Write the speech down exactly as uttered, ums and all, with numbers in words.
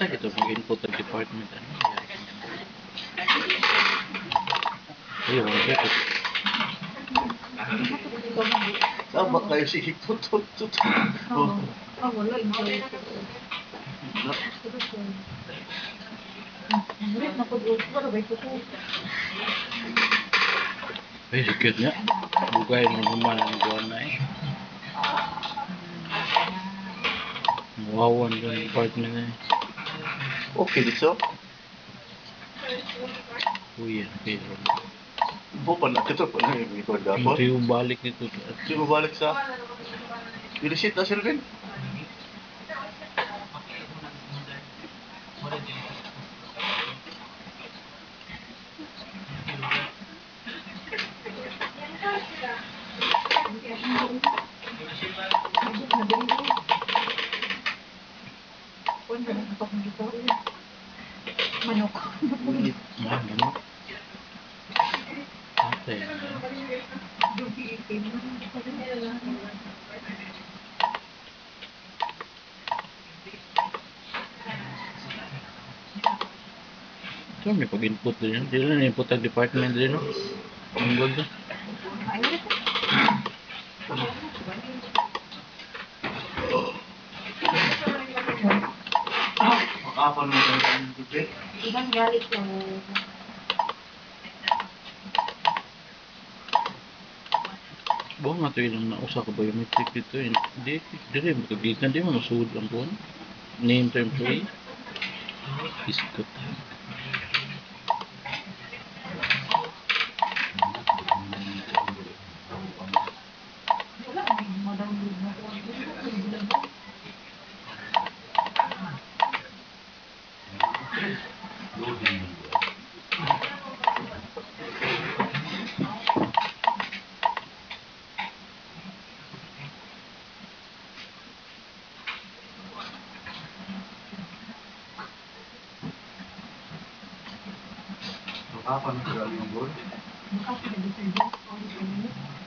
Asa ito mag-input ang department ano? Ayun, okay. Sama kayo si Hito, tut, tut. Oo. Ah, wala. Enjoy ko. Ulit na pag-ulit. Wala ba ito ko? Ay, sikit niya. Bugay ng human ang buwan na eh. Wawan yung department na eh. Okay, dito. Uy, yan. Okay. Bukan na, kito pa na yung ito Yung dapat. siyo balik dito. Di mo balik sa... Dilisit na, Sir Ben. Manok. Ah, manok. Ate. So, may pag-input din yun. Hindi na input ang department din, no? Ang good, no? Makapal mo sa dito. Ibang galit ko. Buong nga ito ilang nausa ka biometric dito. Hindi, hindi, matagitan. Hindi mo masud ang buwan. Name to employee. Iskot. Makapal mo sa yung board. Bukas na dito.